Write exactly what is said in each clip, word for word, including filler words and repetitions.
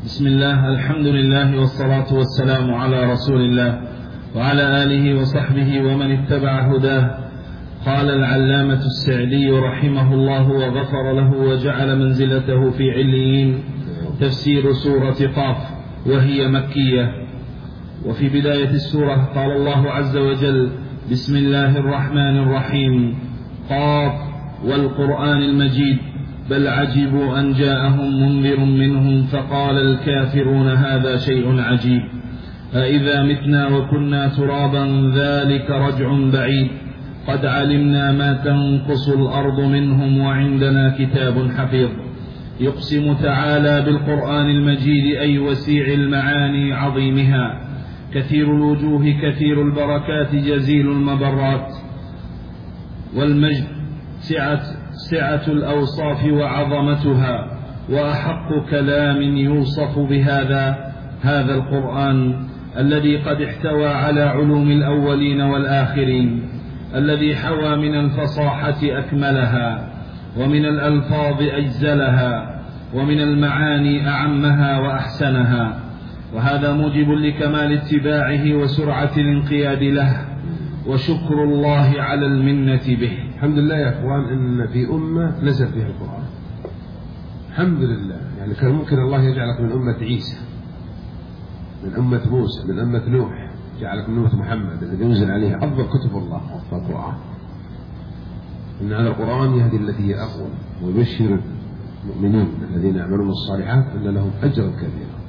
بسم الله، الحمد لله والصلاة والسلام على رسول الله وعلى آله وصحبه ومن اتبع هداه. قال العلامة السعدي رحمه الله وغفر له وجعل منزلته في عليين: تفسير سورة قاف، وهي مكية. وفي بداية السورة قال الله عز وجل: بسم الله الرحمن الرحيم، قاف والقرآن المجيد، بل عجبوا أن جاءهم منذر منهم فقال الكافرون هذا شيء عجيب، أإذا متنا وكنا ترابا ذلك رجع بعيد، قد علمنا ما تنقص الأرض منهم وعندنا كتاب حفيظ. يقسم تعالى بالقرآن المجيد أي وسيع المعاني عظيمها، كثير الوجوه كثير البركات جزيل المبرات، والمجد سعة, سعة الأوصاف وعظمتها، وأحق كلام يوصف بهذا هذا القرآن الذي قد احتوى على علوم الأولين والآخرين، الذي حوى من الفصاحة أكملها، ومن الألفاظ أجزلها، ومن المعاني أعمها وأحسنها. وهذا موجب لكمال اتباعه وسرعة الانقياد له، وشكر الله على المنة به. الحمد لله يا أخوان إن في أمة نزل فيها القرآن، الحمد لله. يعني كان ممكن الله يجعلك من أمة عيسى، من أمة موسى، من أمة نوح، جعلك من أمة محمد الذي ينزل عليه أفضل كتب الله أفضل القرآن. إن هذا القرآن يهدي التي هي أقوم، ويبشر المؤمنين الذين يعملون الصالحات أن لهم أجرا كبيرا.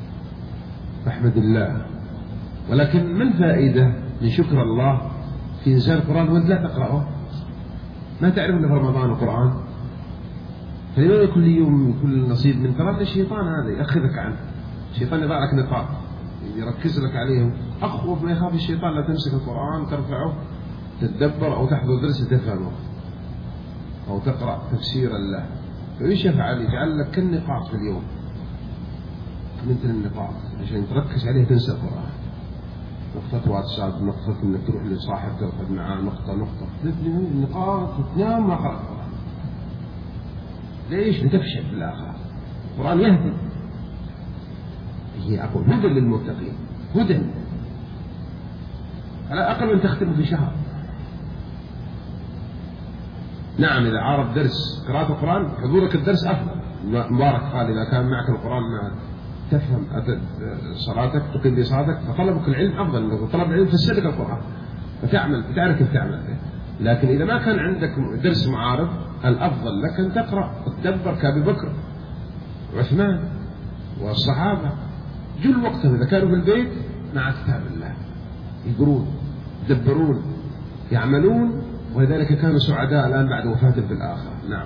فاحمد الله. ولكن ما الفائدة من شكر الله في إنزال القرآن وأنت لا تقرأه؟ ما تعرف أن في رمضان القرآن، فلماذا كل يوم كل نصيب من ترى الشيطان هذا يأخذك عنه. الشيطان يضع لك نقاط يركز لك عليهم. أخوف ما يخاف الشيطان لا تمسك القرآن ترفعه تتدبر أو تحضر درس تفهمه أو تقرأ تفسيرا له، فإيش يفعل؟ يجعل لك كالنقاط في اليوم، مثل النقاط عشان تركز عليه تنسى القرآن. نقطة واتساب، نقطة انك تروح لصاحب تاخذ معاه نقطة نقطة نقاط وتنام ما قرأت القرآن. ليش؟ لتفشل في الآخرة. القرآن يهدي، هي أقول هدى للمتقين، هدى على أقل من تختمه في شهر. نعم إذا عارف درس قراءة القرآن حضورك الدرس أفضل، مبارك قال إذا كان معك القرآن ما تفهم صلاتك تقيم بصلاتك، فطلبك العلم أفضل. لو طلب العلم فسرك القرآن فتعمل فتعرف كيف تعمل. لكن إذا ما كان عندك درس معارف الأفضل لك أن تقرأ وتدبر كأبي بكر وعثمان والصحابة. جل وقتهم إذا كانوا في البيت مع كتاب الله يقرون يدبرون يعملون، ولذلك كانوا سعداء الآن بعد وفاتهم في الآخرة. نعم.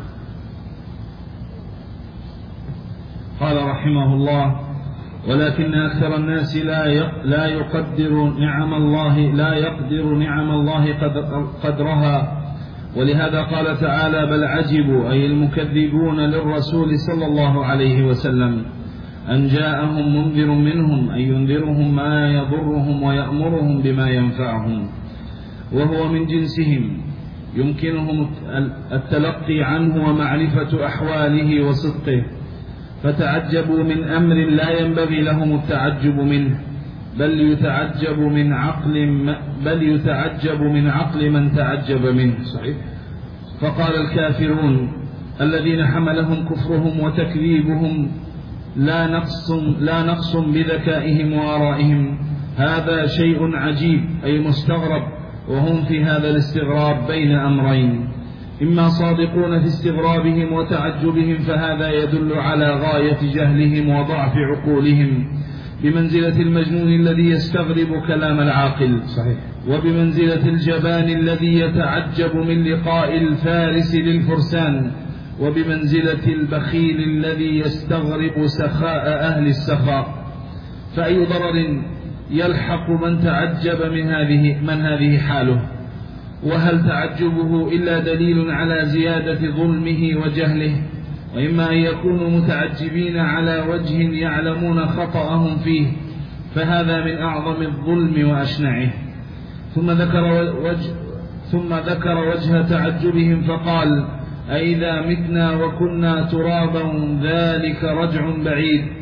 قال رحمه الله: ولكن أكثر الناس لا لا يقدر نعم الله لا يقدر نعم الله قدرها، ولهذا قال تعالى: بل عجبوا أي المكذبون للرسول صلى الله عليه وسلم أن جاءهم منذر منهم، أي ينذرهم ما يضرهم ويأمرهم بما ينفعهم، وهو من جنسهم يمكنهم التلقي عنه ومعرفة أحواله وصدقه، فتعجبوا من أمر لا ينبغي لهم التعجب منه، بل يتعجب من عقل بل يتعجب من عقل من تعجب منه. صحيح. فقال الكافرون الذين حملهم كفرهم وتكذيبهم لا نقص لا نقص بذكائهم وآرائهم، هذا شيء عجيب أي مستغرب، وهم في هذا الاستغراب بين أمرين: إما صادقون في استغرابهم وتعجبهم، فهذا يدل على غاية جهلهم وضعف عقولهم، بمنزلة المجنون الذي يستغرب كلام العاقل. صحيح. وبمنزلة الجبان الذي يتعجب من لقاء الفارس للفرسان، وبمنزلة البخيل الذي يستغرب سخاء أهل السخاء. فأي ضرر يلحق من تعجب من هذه من هذه حاله؟ وهل تعجبه إلا دليل على زيادة ظلمه وجهله؟ وإما أن يكونوا متعجبين على وجه يعلمون خطأهم فيه، فهذا من أعظم الظلم وأشنعه. ثم ذكر وجه ثم ذكر وجه تعجبهم فقال: أئذا متنا وكنا ترابا ذلك رجع بعيد،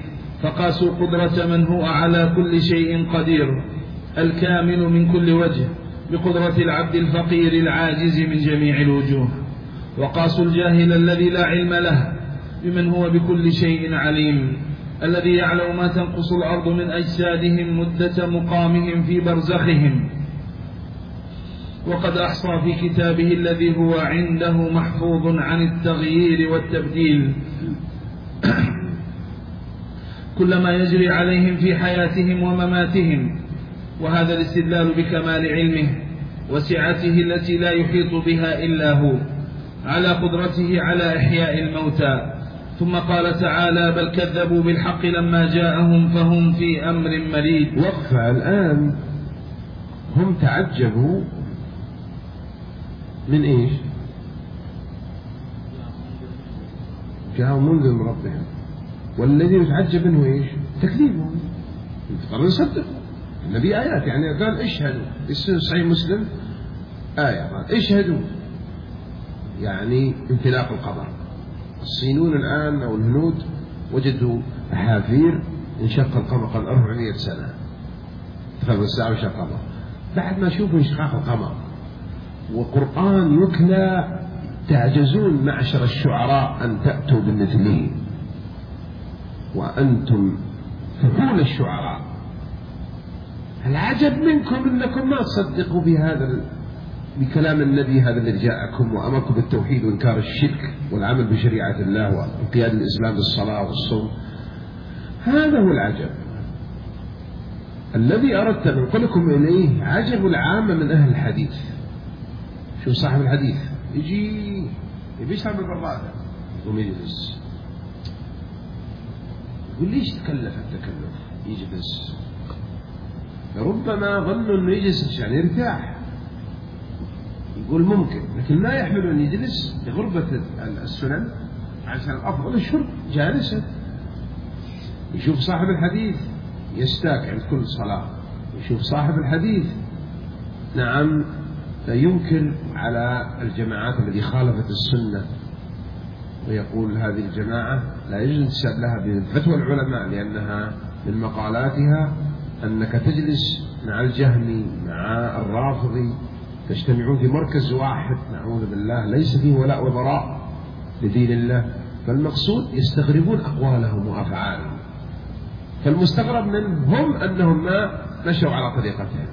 فقاسوا قدرة من هو على كل شيء قدير الكامل من كل وجه بقدرة العبد الفقير العاجز من جميع الوجوه، وقاسوا الجاهل الذي لا علم له بمن هو بكل شيء عليم الذي يعلم ما تنقص الأرض من أجسادهم مدة مقامهم في برزخهم، وقد أحصى في كتابه الذي هو عنده محفوظ عن التغيير والتبديل كل ما يجري عليهم في حياتهم ومماتهم. وهذا الاستدلال بكمال علمه وسعته التي لا يحيط بها إلا هو على قدرته على إحياء الموتى. ثم قال تعالى: بل كذبوا بالحق لما جاءهم فهم في أمر مريج. وقفة الآن، هم تعجبوا من إيش؟ جاءوا منذر من ربهم، والذي يتعجب منه إيش؟ تكذيبهم. يفترض يصدق النبي آيات، يعني قال اشهدوا، صحيح مسلم آية قال اشهدوا، يعني انطلاق القمر. الصينيون الآن أو الهنود وجدوا حافير انشق القمر قبل أربعمائة سنة، تخيل الساعة وانشق القمر بعد ما شوفوا انشقاق القمر، وقرآن يتلى تعجزون معشر الشعراء أن تأتوا بمثله وأنتم فحول الشعراء. العجب منكم أنكم ما تصدقوا بهذا بكلام النبي هذا الذي جاءكم وأمركم بالتوحيد وإنكار الشرك والعمل بشريعة الله وانقياد الإسلام بالصلاة والصوم. هذا هو العجب الذي أردت أن أنقلكم إليه. عجب العامة من أهل الحديث. شو صاحب الحديث يجي يبي يشرب البرادة ويجلس، يقول ليش تكلف التكلف يجلس؟ ربما ظنوا أنه يجلس عشان يرتاح، يقول ممكن، لكن لا يحمل أن يجلس لغربة السنن عشان الأفضل الشرب جالسا. يشوف صاحب الحديث يستاك عند كل صلاة، يشوف صاحب الحديث نعم ينكر على الجماعات التي خالفت السنة ويقول هذه الجماعة لا يجوز الانتساب لها بفتوى العلماء، لأنها من مقالاتها أنك تجلس مع الجهمي مع الرافضي تجتمعون في مركز واحد، نعوذ بالله، ليس فيه ولاء وبراء لدين الله. فالمقصود يستغربون أقوالهم وأفعالهم، فالمستغرب منهم أنهم ما مشوا على طريقتهم.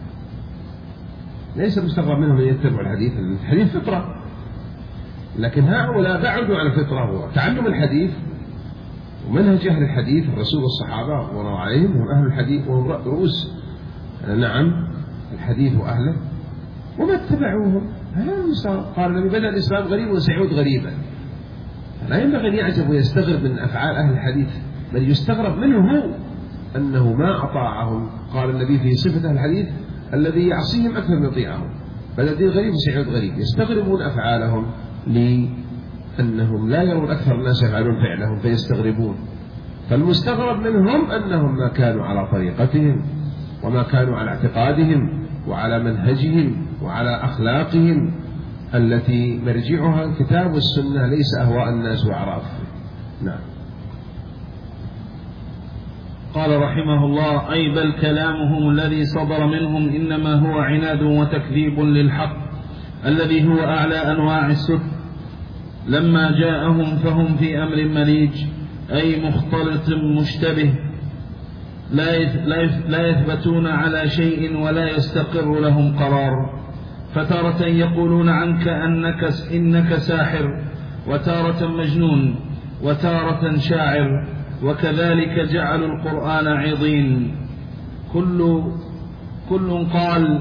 ليس المستغرب منهم أن يتبعوا الحديث، الحديث فطرة، لكن هؤلاء بعدوا عن الفطرة. هو تعلم الحديث ومنهج أهل الحديث الرسول والصحابة وروى عليهم، هم أهل الحديث وهم رؤوس نعم الحديث وأهله، وما اتبعوهم. قال النبي: بدأ الإسلام غريب وسيعود غريبا. لا ينبغي أن يعجب ويستغرب من أفعال أهل الحديث، بل يستغرب منه هو أنه ما أطاعهم. قال النبي في صفة أهل الحديث: الذي يعصيهم أكثر من يطيعهم. بدأ الدين غريب وسيعود غريب. يستغربون أفعالهم لأنهم لا يرون أكثر الناس يفعلون فعلهم فيستغربون. فالمستغرب منهم أنهم ما كانوا على طريقتهم وما كانوا على اعتقادهم وعلى منهجهم وعلى أخلاقهم التي مرجعها الكتاب والسنة، ليس أهواء الناس وأعرافهم. نعم. قال رحمه الله: أي بل كلامهم الذي صدر منهم إنما هو عناد وتكذيب للحق الذي هو أعلى أنواع السد. لما جاءهم فهم في أمر مريج، أي مختلط مشتبه، لا يثبتون على شيء ولا يستقر لهم قرار. فتارة يقولون عنك أنك إنك ساحر، وتارة مجنون، وتارة شاعر، وكذلك جعلوا القرآن عظيم. كل كل قال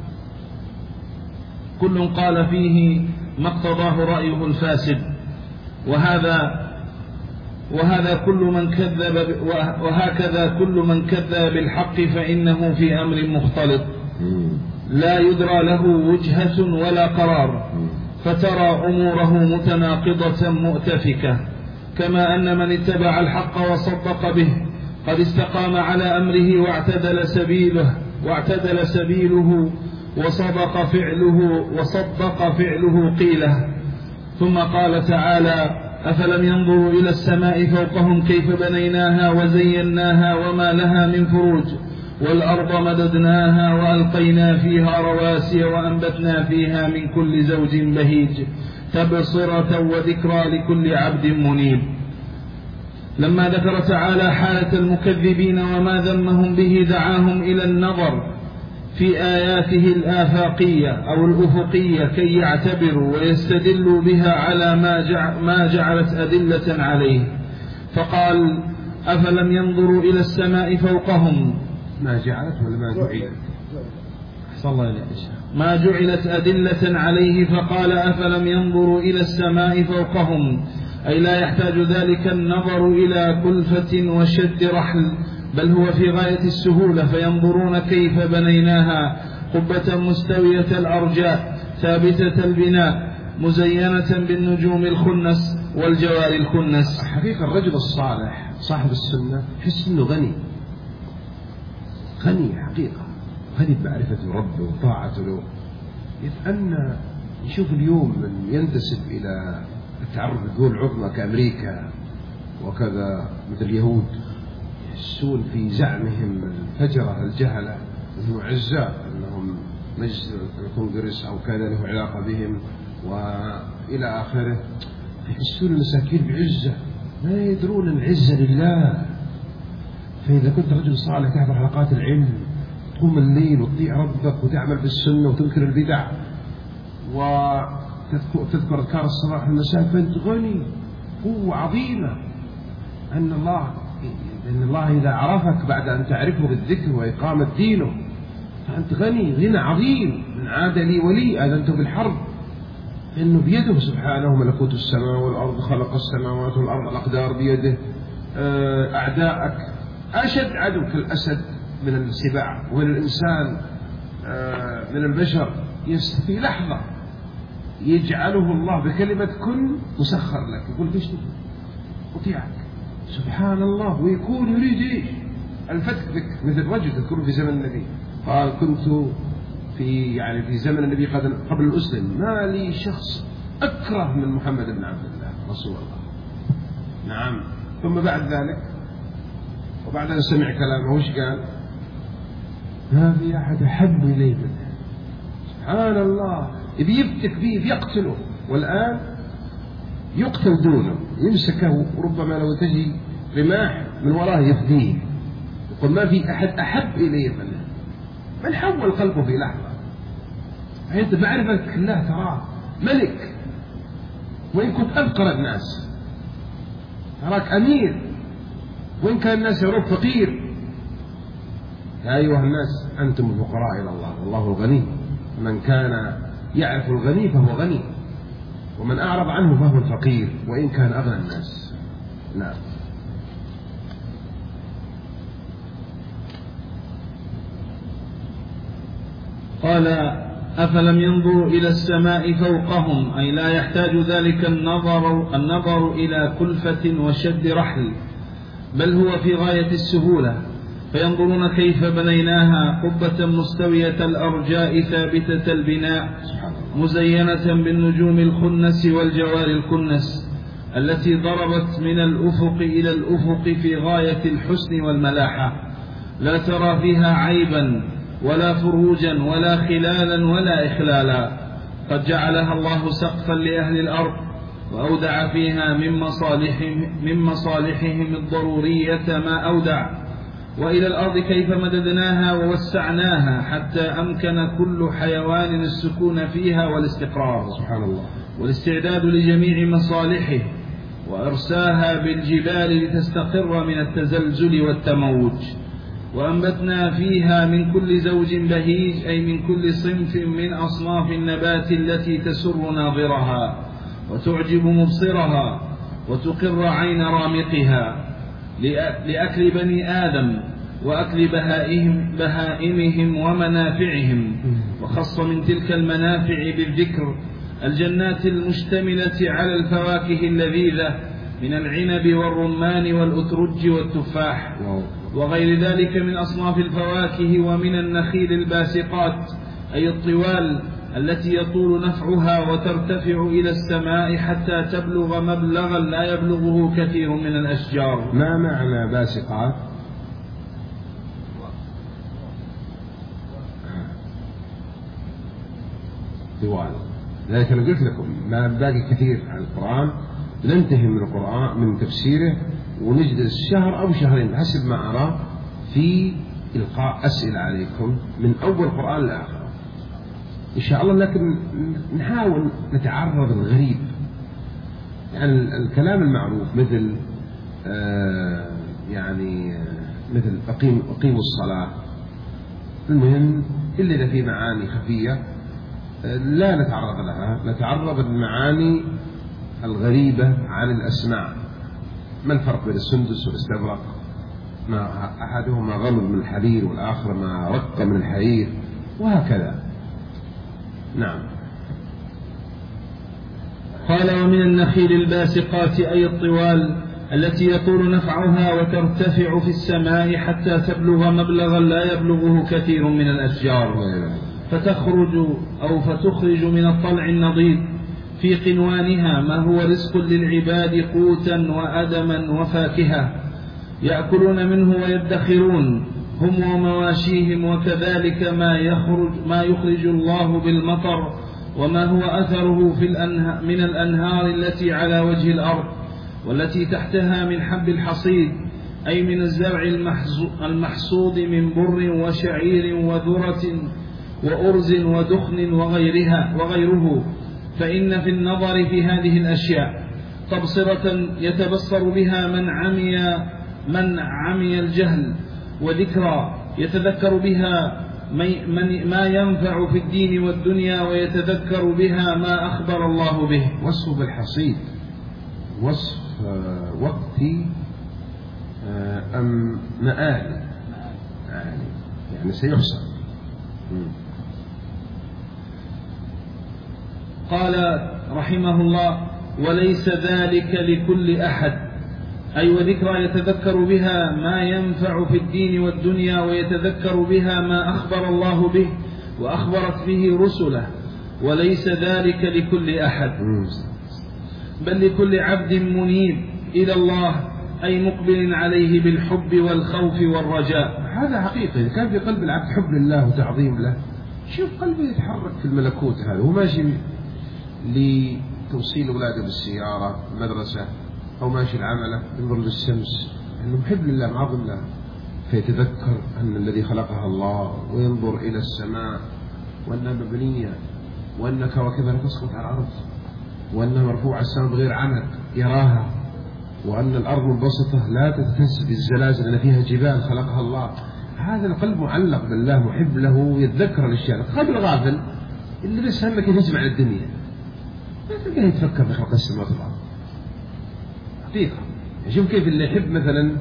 كل قال فيه ما اقتضاه رأيه الفاسد. وهذا وهذا كل من كذب وهكذا كل من كذب بالحق فإنه في أمر مختلط لا يدرى له وجهة ولا قرار، فترى أموره متناقضة مؤتفكة. كما أن من اتبع الحق وصدق به قد استقام على أمره واعتدل سبيله واعتدل سبيله وصدق فعله وصدق فعله قيله. ثم قال تعالى: أفلم ينظروا إلى السماء فوقهم كيف بنيناها وزيناها وما لها من فروج والأرض مددناها وألقينا فيها رواسي وأنبتنا فيها من كل زوج بهيج تبصرة وذكرى لكل عبد منيب. لما ذكر تعالى حالة المكذبين وما ذمهم به دعاهم إلى النظر في آياته الآفاقية أو الأفقية كي يعتبروا ويستدلوا بها على ما جعلت أدلة عليه، فقال أفلم ينظروا إلى السماء فوقهم ما جعلت ولا ما جعلت صلى الله عليه وسلم ما جعلت أدلة عليه، فقال أفلم ينظروا إلى السماء فوقهم، أي لا يحتاج ذلك النظر إلى كلفة وشد رحل، بل هو في غاية السهولة، فينظرون كيف بنيناها قبة مستوية الأرجاء ثابتة البناء مزينة بالنجوم الخنس والجوار الكنس. حقيقة الرجل الصالح صاحب السنة يحس أنه غني غني حقيقة، غني بمعرفة ربه وطاعته له. أن يشوف اليوم من ينتسب إلى التعرف الدول العظمى كأمريكا وكذا مثل اليهود يحسون في زعمهم الفجرة الجهلة أنهم أعزاء، أنهم مجلس الكونغرس أو كان له علاقة بهم وإلى آخره، يحسون المساكين بعزة، ما يدرون العزة لله. فإذا كنت رجل صالح تحضر حلقات العلم تقوم الليل وتطيع ربك وتعمل بالسنة وتنكر البدع وتذكر أذكار الصباح والمساء، فأنت غني قوة عظيمة. أن الله إن الله إذا عرفك بعد أن تعرفه بالذكر وإقامة دينه فأنت غني غنى عظيم. من عاد لي ولي آذنت بالحرب، إنه بيده سبحانه ملكوت السماء والأرض، خلق السماوات والأرض، الأقدار بيده. أعداءك أشد عدو كالأسد من السباع، ومن الإنسان من البشر في لحظة يجعله الله بكلمة كن مسخر لك، يقول فيش أطيعك سبحان الله، ويكون يريد إيش الفتك بك. مثل رجل تذكرون في زمن النبي قال كنت في يعني في زمن النبي قبل الأسلم ما لي شخص أكره من محمد بن عبد الله رسول الله. نعم. ثم بعد ذلك وبعد أن سمع كلامه وش قال؟ ما في أحد أحب إليه منه. سبحان الله، يبي يفتك به يقتله، والآن يقتل دونه، يمسكه وربما لو تجي رماح من وراه يفديه. يقول ما في أحد أحب إليه منه. من حول قلبه في لحظة. أنت معرفتك الله تراه ملك، وإن كنت أفقر الناس تراك أمير، وإن كان الناس يروك فقير. يا أيها الناس أنتم الفقراء إلى الله والله الغني. من كان يعرف الغني فهو غني، ومن أعرض عنه فهو الفقير وإن كان أغنى الناس. نعم. قال أفلم ينظروا إلى السماء فوقهم، أي لا يحتاج ذلك النظر, النظر إلى كلفة وشد رحل، بل هو في غاية السهولة، فينظرون كيف بنيناها قبة مستوية الأرجاء ثابتة البناء مزينة بالنجوم الخنس والجوار الكنس التي ضربت من الأفق إلى الأفق في غاية الحسن والملاحة، لا ترى فيها عيبا ولا فروجا ولا خلالا ولا إخلالا. قد جعلها الله سقفا لأهل الأرض وأودع فيها من مصالحهم, من مصالحهم الضرورية ما أودع. وإلى الأرض كيف مددناها ووسعناها حتى أمكن كل حيوان السكون فيها والاستقرار سبحان الله والاستعداد لجميع مصالحه، وأرساها بالجبال لتستقر من التزلزل والتموج. وأنبتنا فيها من كل زوج بهيج، أي من كل صنف من أصناف النبات التي تسر ناظرها وتعجب مبصرها وتقر عين رامقها لأكل بني آدم وأكل بهائهم بهائمهم ومنافعهم. وخص من تلك المنافع بالذكر الجنات المشتملة على الفواكه اللذيذة من العنب والرمان والأترج والتفاح وغير ذلك من أصناف الفواكه، ومن النخيل الباسقات أي الطوال التي يطول نفعها وترتفع إلى السماء حتى تبلغ مبلغا لا يبلغه كثير من الأشجار. ما معنى باسقات؟ طوال. لذلك أنا قلت لكم ما باقي كثير عن القرآن، ننتهي من القرآن من تفسيره ونجلس شهر أو شهرين حسب ما أرى في إلقاء أسئلة عليكم من أول قرآن لآخر إن شاء الله. لكن نحاول نتعرض للغريب، يعني الكلام المعروف مثل آه يعني مثل أقيم أقيموا الصلاة، المهم إلا إذا في معاني خفية لا نتعرض لها، نتعرض للمعاني الغريبة عن الأسماء. ما الفرق بين السندس والاستبرق؟ ما أحدهما غمض من الحرير والآخر ما رق من الحرير، وهكذا. نعم. قال: ومن النخيل الباسقات أي الطوال التي يطول نفعها وترتفع في السماء حتى تبلغ مبلغا لا يبلغه كثير من الأشجار، فتخرج أو فتخرج من الطلع النضيد في قنوانها ما هو رزق للعباد قوتا وأدما وفاكهة يأكلون منه ويدخرون هم ومواشيهم، وكذلك ما يخرج, ما يخرج الله بالمطر وما هو أثره في الأنه من الأنهار التي على وجه الأرض والتي تحتها من حب الحصيد، أي من الزرع المحصود من بر وشعير وذرة وأرز ودخن وغيرها وغيره. فإن في النظر في هذه الأشياء تبصرة يتبصر بها من عمي من عمي الجهل، وذكرى يتذكر بها ما ينفع في الدين والدنيا، ويتذكر بها ما أخبر الله به. وصف بالحصيد وصف وقتي أم مآل؟ يعني سيحصل. قال رحمه الله: وليس ذلك لكل أحد، أي وذكرى يتذكر بها ما ينفع في الدين والدنيا، ويتذكر بها ما أخبر الله به وأخبرت به رسله، وليس ذلك لكل أحد بل لكل عبد منيب إلى الله، أي مقبل عليه بالحب والخوف والرجاء. هذا حقيقي. إذا كان في قلب العبد حب لله وتعظيم له، شوف قلبه يتحرك في الملكوت. هذا هو ماشي لتوصيل أولاده بالسيارة المدرسة أو ماشي العملة ينظر للشمس، أنه محب لله معظم الله، فيتذكر أن الذي خلقها الله، وينظر إلى السماء وأنها مبنية، وأن كواكبها تسقط على الأرض، وأنها مرفوعة السماء بغير عمد يراها، وأن الأرض منبسطة لا تتهز بالزلازل لأن فيها جبال خلقها الله. هذا القلب معلق بالله محب له، يتذكر الأشياء. القلب الغافل اللي بس همك يجمع الدنيا ما تلقاه يتفكر في خلق السماوات والأرض حقيقة. شوف كيف اللي يحب مثلا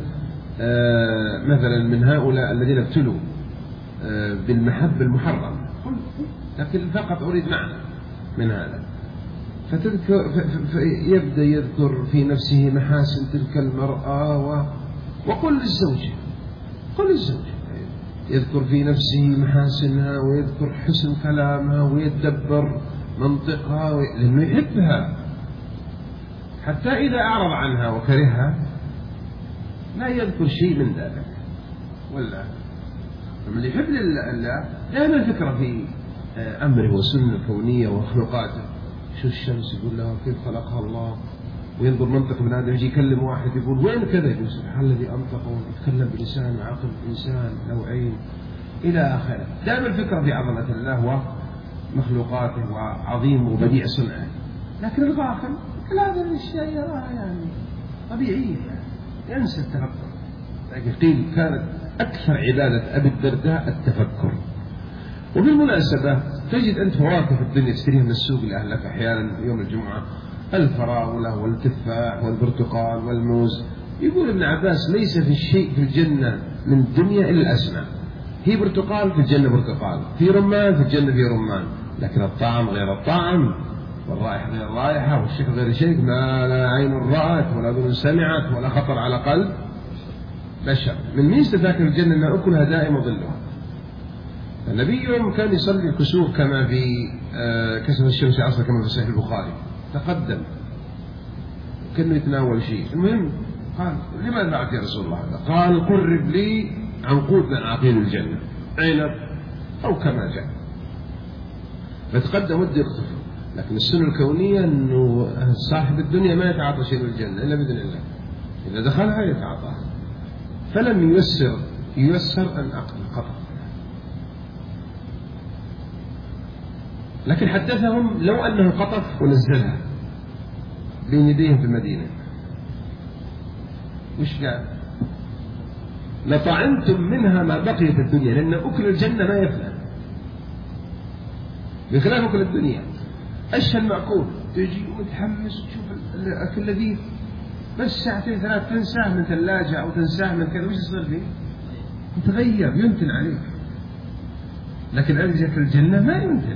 آه مثلا من هؤلاء الذين ابتلوا آه بالمحب المحرم، لكن فقط أريد معنى من هذا، فتذكر فيبدأ يذكر في نفسه محاسن تلك المرأة و... وقل للزوج قل للزوج يذكر في نفسه محاسنها، ويذكر حسن كلامها، ويتدبر منطقها، و... لأنه يحبها، حتى إذا أعرض عنها وكرهها لا يذكر شيء من ذلك. ولا من يحب الله دائما الفكرة في أمره وسنة الكونية ومخلوقاته. شو الشمس يقول لها كيف خلقها الله، وينظر منطق من هذا، يجي يكلم واحد يقول وين كذا، يقول سبحان الذي أنطق ويتكلم بلسان عقل إنسان نوعين إلى آخره. دائما الفكرة في عظمة الله ومخلوقاته وعظيم وبديع صنعه. لكن الغافل كل هذه الأشياء يراها يعني طبيعية، يعني ينسى التفكر. لكن قيل كانت أكثر عبادة أبي الدرداء التفكر. وبالمناسبة تجد أنت فواكه في الدنيا تشتريها من السوق لأهلك أحيانا يوم الجمعة، الفراولة والتفاح والبرتقال والموز. يقول ابن عباس ليس في الشيء في الجنة من الدنيا إلا الأسماء. هي برتقال في الجنة برتقال، في رمان في الجنة في رمان، لكن الطعم غير الطعم، والرائحة غير الرائحة، والشكل غير شيء، ما لا عين رأت ولا أذن سمعت ولا خطر على قلب بشر. من ميزة ذاك الجنة أن أكلها دائم وظلها، النبي يوم كان يصلي الكسوف كما في كسف الشمس عصر كما في صحيح البخاري، تقدم كأنه يتناول شيء، المهم قال لماذا فعلت يا رسول الله هذا؟ قال قرب لي عنقود من عقيل الجنة، عنب أو كما جاء، فتقدم ودي يقتفل. لكن السنة الكونية أنه صاحب الدنيا ما يتعاطى شيء من الجنة إلا بإذن الله، إذا دخلها يتعاطى. فلم ييسر ييسر أن القطع، لكن حدثهم لو أنه قطف ونزلها بين يديهم في المدينة وش قال؟ لطعمتم منها ما بقي في الدنيا، لأن أكل الجنة ما يفنى بخلاف أكل الدنيا. أشهى المأكول تجي ومتحمس تشوف الأكل لذيذ، بس ساعتين ثلاث تنساه من ثلاجة أو تنساه من كذا، وش يصير فيه؟ يتغير ينتن عليك. لكن أجزاء الجنة ما ينتن،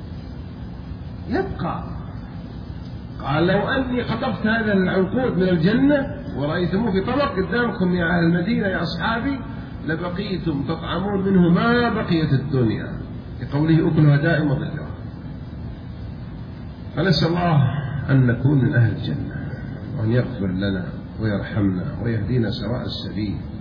يبقى. قال لو أني قطفت هذا العنقود من الجنة ورأيتموه في طبق قدامكم يا أهل المدينة يا أصحابي لبقيتم تطعمون منه ما بقيت الدنيا، لقوله أكلها دائم وظلها. فنسأل الله أن نكون من أهل الجنة، وأن يغفر لنا ويرحمنا ويهدينا سواء السبيل.